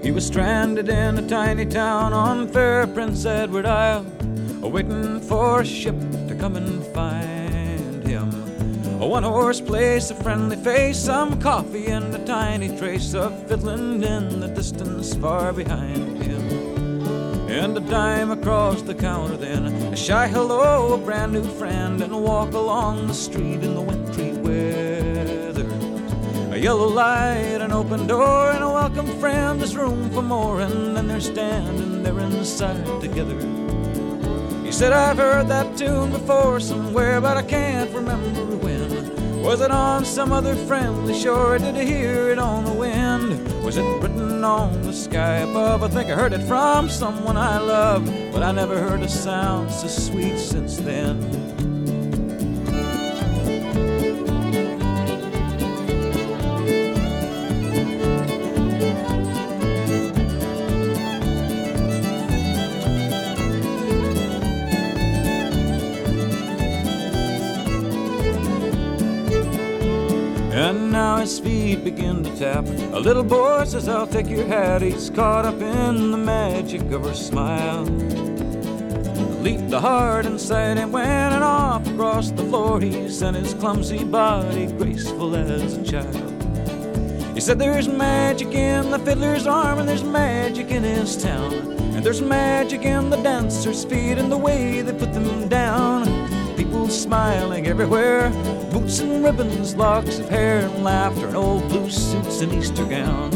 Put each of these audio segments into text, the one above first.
He was stranded in a tiny town on fair Prince Edward Isle, waiting for a ship to come and find him. A one-horse place, a friendly face, some coffee, and a tiny trace of Finland in the distance far behind him. And a dime across the counter then, a shy hello, a brand new friend, and a walk along the street in the wintry weather. A yellow light, an open door, and a welcome friend. There's room for more, and then they're standing there inside together. He said, I've heard that tune before somewhere, but I can't remember when. Was it on some other friendly shore, or did I hear it on the wind? Was it written on the sky above? I think I heard it from someone I love, but I never heard a sound so sweet since then. And now his feet begin to tap. A little boy says, I'll take your hat. He's caught up in the magic of her smile. Leaped the heart inside him, went and off across the floor. He sent his clumsy body graceful as a child. He said, there's magic in the fiddler's arm, and there's magic in his town, and there's magic in the dancer's feet and the way they put them down. People smiling everywhere, boots and ribbons, locks of hair and laughter, and old blue suits and Easter gowns.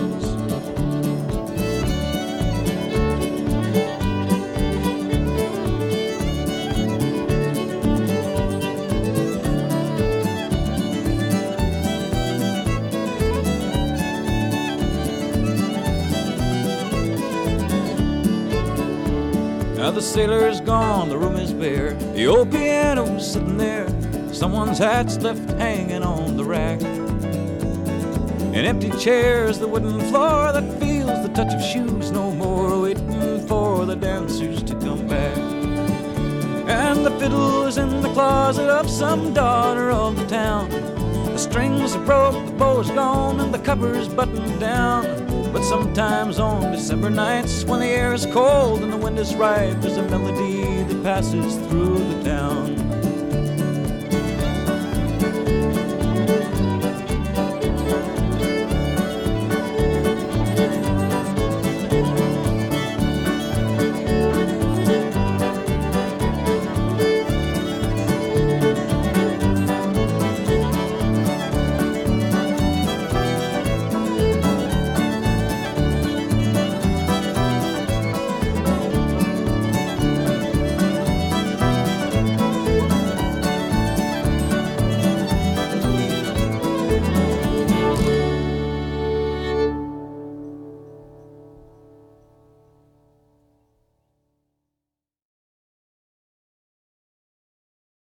Now the sailor's gone, the room is bare, the old piano's sitting there, someone's hat's left hanging on the rack. An empty chair's the wooden floor that feels the touch of shoes no more, waiting for the dancers to come back. And the fiddle is in the closet of some daughter of the town. The strings are broke, the bow's gone, and the cover's buttoned down. But sometimes on December nights, when the air is cold and the wind is right, there's a melody that passes through the town.